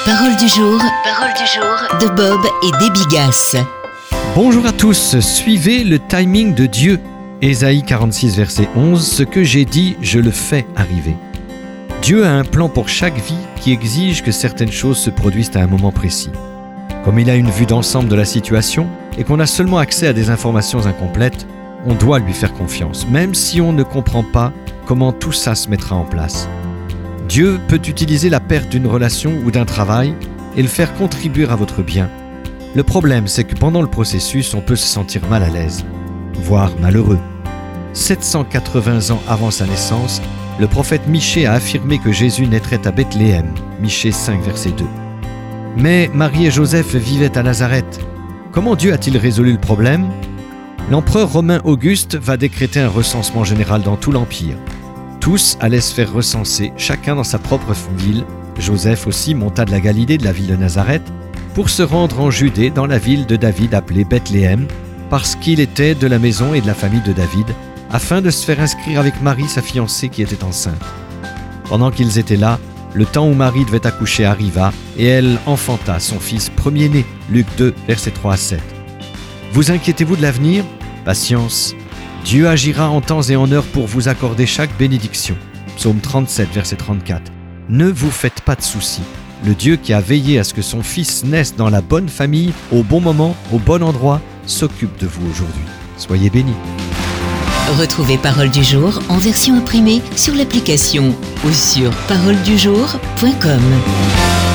Parole du jour de Bob et Déby Gass. Bonjour à tous, suivez le timing de Dieu. Ésaïe 46, verset 11, ce que j'ai dit, je le fais arriver. Dieu a un plan pour chaque vie qui exige que certaines choses se produisent à un moment précis. Comme il a une vue d'ensemble de la situation et qu'on a seulement accès à des informations incomplètes, on doit lui faire confiance, même si on ne comprend pas comment tout ça se mettra en place. Dieu peut utiliser la perte d'une relation ou d'un travail et le faire contribuer à votre bien. Le problème, c'est que pendant le processus, on peut se sentir mal à l'aise, voire malheureux. 780 ans avant sa naissance, le prophète Michée a affirmé que Jésus naîtrait à Bethléem, Michée 5, verset 2. Mais Marie et Joseph vivaient à Nazareth. Comment Dieu a-t-il résolu le problème ? L'empereur romain Auguste va décréter un recensement général dans tout l'Empire. Tous allaient se faire recenser, chacun dans sa propre ville. Joseph aussi monta de la Galilée, de la ville de Nazareth, pour se rendre en Judée, dans la ville de David appelée Bethléem, parce qu'il était de la maison et de la famille de David, afin de se faire inscrire avec Marie, sa fiancée, qui était enceinte. Pendant qu'ils étaient là, le temps où Marie devait accoucher arriva, et elle enfanta son fils premier-né, Luc 2, versets 3 à 7. Vous inquiétez-vous de l'avenir ? Patience. Dieu agira en temps et en heure pour vous accorder chaque bénédiction. Psaume 37, verset 34. Ne vous faites pas de soucis. Le Dieu qui a veillé à ce que son fils naisse dans la bonne famille, au bon moment, au bon endroit, s'occupe de vous aujourd'hui. Soyez bénis. Retrouvez Parole du jour en version imprimée sur l'application ou sur paroledujour.com.